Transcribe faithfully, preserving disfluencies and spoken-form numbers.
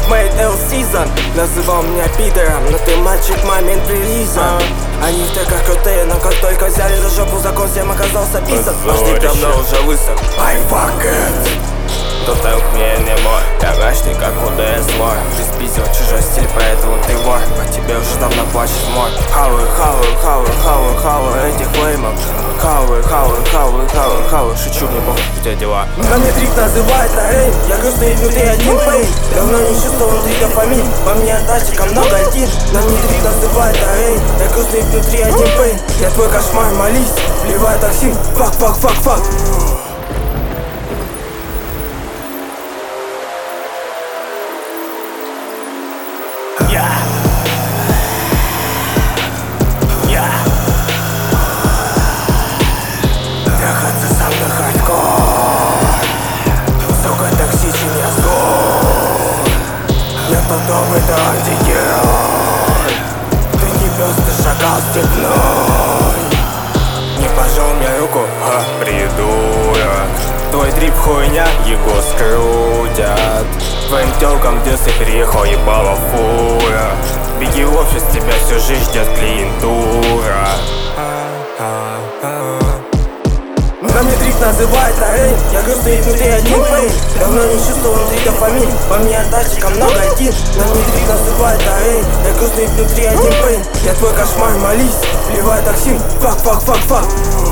self-made L-Season. Называл меня пидором, но ты мальчик в момент релиза. Они в треках крутые, но как только взяли за жопу закон, всем оказался писан. Пошли давно уже высох. I fuck it. Тот мне не мой, я гашный, как у ди эс лор. Ты спиздил чужой стиль, поэтому ты вор. По тебе уже давно плачет мой. Хаваю, хаваю, хаваю, хаваю, хаваю этих флеймов. Хаваю, хаваю, хаваю, хаваю, хаваю. Шучу, мне похуй, у тебя дела. На мне трик называет рейн. Я грустный внутри один пейн. Давно не чувствовал внутри дофамин. По мне датчика много один. На мне трик называет рейн. Я грустный внутри один пейн. Я твой кошмар, молись. Вливай токсин. Фак, фак, фак, фак. Я Я Трахаться сам на хардкор. Сука, токсичен я злой. Я тот добрый, ты антигерой. Ты не пес, ты шакал степной. Не пожал мне руку, а придурок. Твой дрип хуйня, его скрутят. Твоим тёлкам детстве переехал ебало фура. Беги в офис, тебя всю жизнь ждет клиентура. На мне дрип называет рейн. Я грустный внутри один пейн. Давно не чувствовал внутри дофамин. По мне датчика много один. На мне дрип называет рейн. Я грустный внутри один пейн. Я твой кошмар, молись. Вливай токсин. Фак, фак, фак, фак.